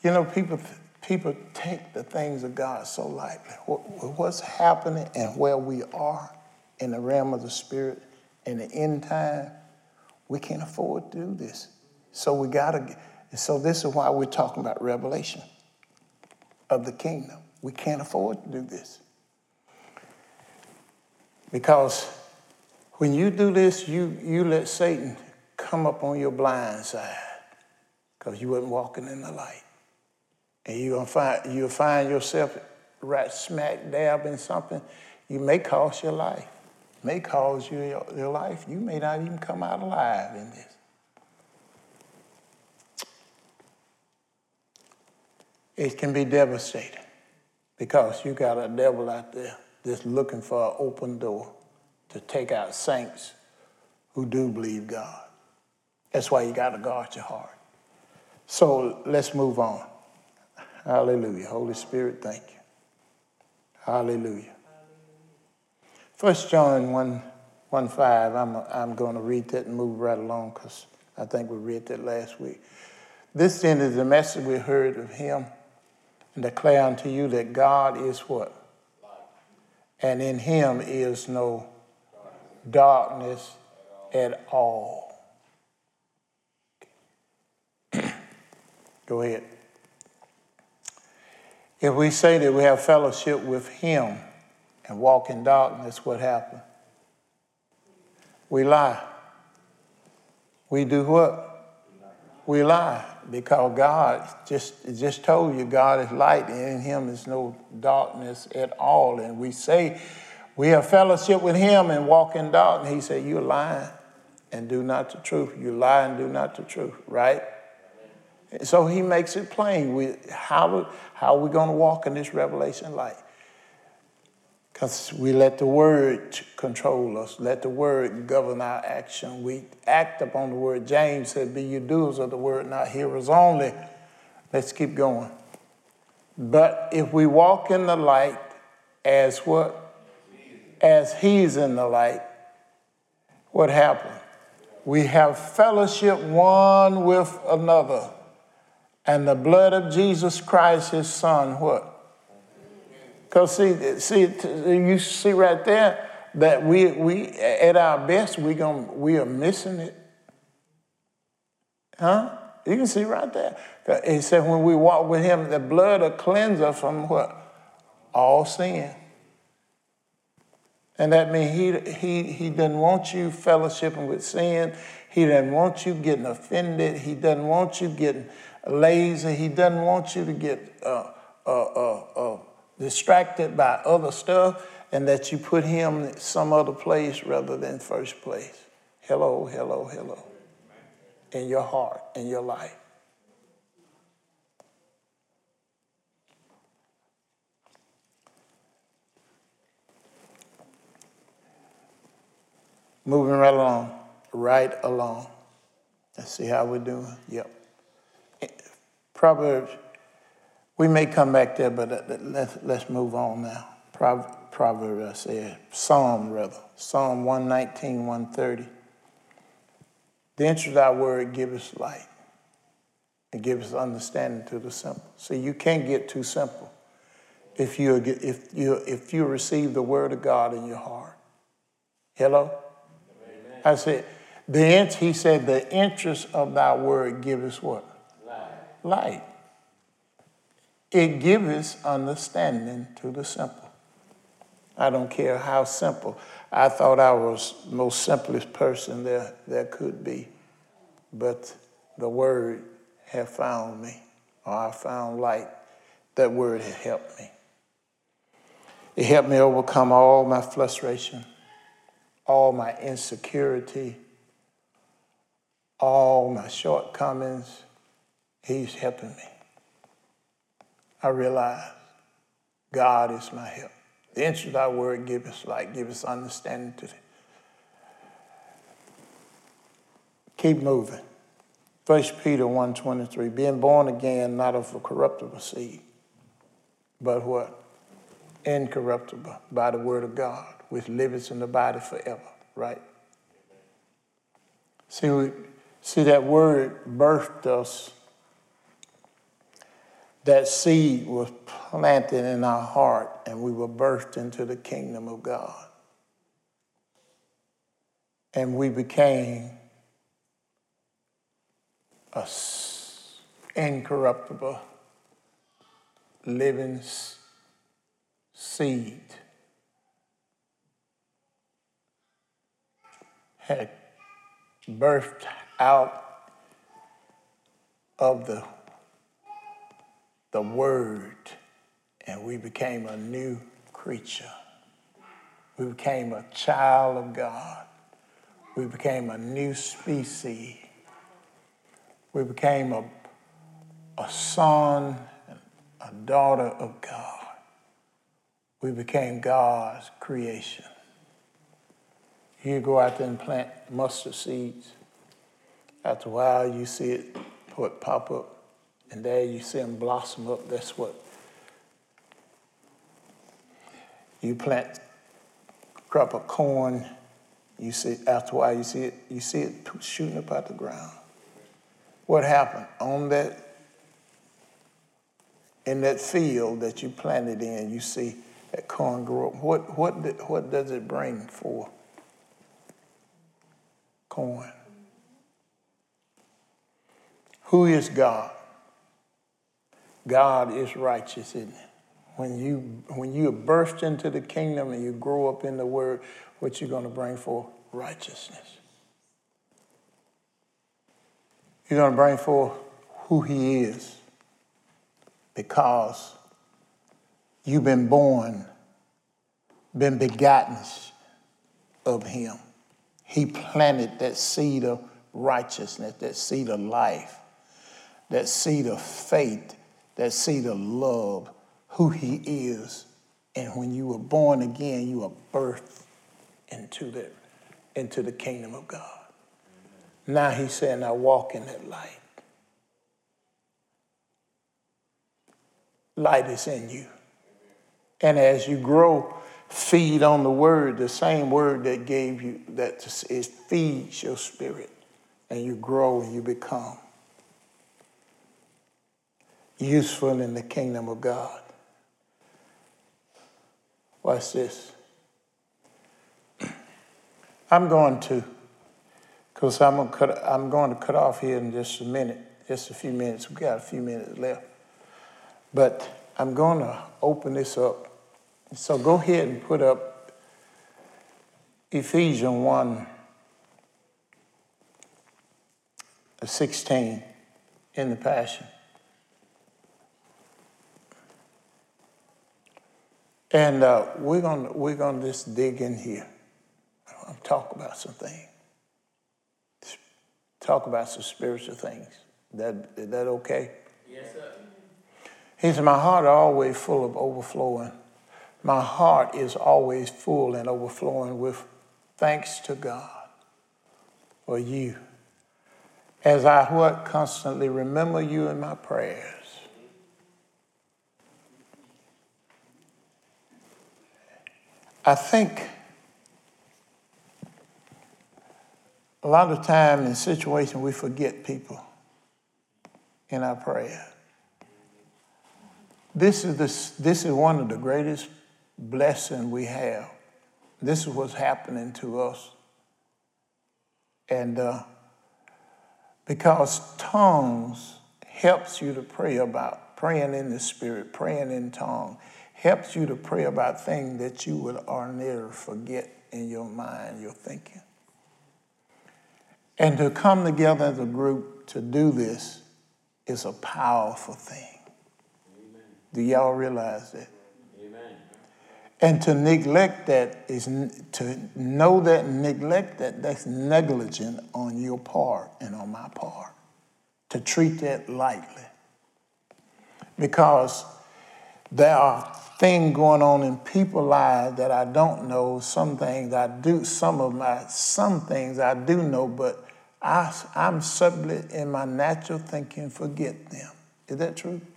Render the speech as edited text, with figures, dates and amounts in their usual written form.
You know, people take the things of God so lightly. What's happening and where we are in the realm of the Spirit in the end time, we can't afford to do this. So so this is why we're talking about revelation of the kingdom. We can't afford to do this. Because when you do this, you let Satan come up on your blind side because you wasn't walking in the light. And you'll find yourself right smack dab in something. You may cost your life. May cause you your life. You may not even come out alive in this. It can be devastating because you got a devil out there that's looking for an open door to take out saints who do believe God. That's why you got to guard your heart. So let's move on. Hallelujah. Holy Spirit, thank you. Hallelujah. 1 John 1:5, I'm going to read that and move right along because I think we read that last week. This then is the message we heard of him and declare unto you that God is what? And in him is no darkness at all. Go ahead. If we say that we have fellowship with him and walk in darkness, what happened? We lie. We do what? We lie. Because God just told you God is light and in him is no darkness at all. And we say we have fellowship with him and walk in darkness. He said, you're lying and do not the truth. You lie and do not the truth, right? So he makes it plain. How are we going to walk in this revelation light? Because we let the word control us. Let the word govern our action. We act upon the word. James said, be you doers of the word, not hearers only. Let's keep going. But if we walk in the light as what? As he's in the light, what happened? We have fellowship one with another. And the blood of Jesus Christ, his son, what? Because you see right there that we at our best we are missing it. Huh? You can see right there. He said when we walk with him, the blood will cleanse us from what? All sin. And that means he doesn't want you fellowshipping with sin. He doesn't want you getting offended. He doesn't want you getting lazy. He doesn't want you to get distracted by other stuff and that you put him in some other place rather than first place. Hello, hello, hello. In your heart, in your life. Moving right along. Right along. Let's see how we're doing. Yep. Proverbs. We may come back there, but let's move on now. Proverbs, I said, Psalm 119, 130. The interest of our word gives us light. It gives us understanding to the simple. See, you can't get too simple if you receive the word of God in your heart. Hello? Amen. I said, he said, the interest of thy word gives us what? Light. It gives understanding to the simple. I don't care how simple. I thought I was the most simplest person there could be. But the word have found me, or I found light. That word has helped me. It helped me overcome all my frustration, all my insecurity, all my shortcomings. He's helping me. I realize God is my help. The interest of our word give us light, give us understanding to it. Keep moving. 1 Peter 1:23, being born again, not of a corruptible seed, but what? Incorruptible, by the word of God, which liveth in the body forever, right? See that word birthed us that seed was planted in our heart and we were birthed into the kingdom of God. And we became a incorruptible, living seed. Had birthed out of the word, and we became a new creature. We became a child of God. We became a new species. We became a son and a daughter of God. We became God's creation. You go out there and plant mustard seeds. After a while, you see it pop up, and there you see them blossom up. That's what you plant. A crop of corn. You see, after a while, you see it shooting up out the ground. What happened in that field that you planted in? You see that corn grow up. What does it bring for? Corn. Who is God? God is righteous, isn't it? When you are birthed into the kingdom and you grow up in the word, what you're going to bring forth? Righteousness. You're going to bring forth who he is because you've been born, been begotten of him. He planted that seed of righteousness, that seed of life, that seed of faith, that seed of love, who he is. And when you were born again, you were birthed into the kingdom of God. Now he's saying, now walk in that light. Light is in you. And as you grow, feed on the word, the same word that gave you, that it feeds your spirit. And you grow and you become useful in the kingdom of God. Watch this. I'm going to cut off here in just a minute, just a few minutes. We've got a few minutes left. But I'm going to open this up. So go ahead and put up Ephesians 1:16 in the Passion. And we're gonna just dig in here. I'll talk about some things. Talk about some spiritual things. Is that okay? Yes, sir. He said, my heart is always full of overflowing. My heart is always full and overflowing with thanks to God for you. As I constantly remember you in my prayers. I think a lot of time in situations we forget people in our prayer. This is one of the greatest blessings we have. This is what's happening to us. And because tongues helps you to pray about, praying in the spirit, praying in tongues, helps you to pray about things that you would ordinarily forget in your mind, your thinking. And to come together as a group to do this is a powerful thing. Amen. Do y'all realize that? Amen. And to neglect that is to know that and neglect that, that's negligent on your part and on my part. To treat that lightly. Because there are things going on in people's lives that I don't know. Some things I do, some things I do know, but I'm subtly in my natural thinking forget them. Is that true?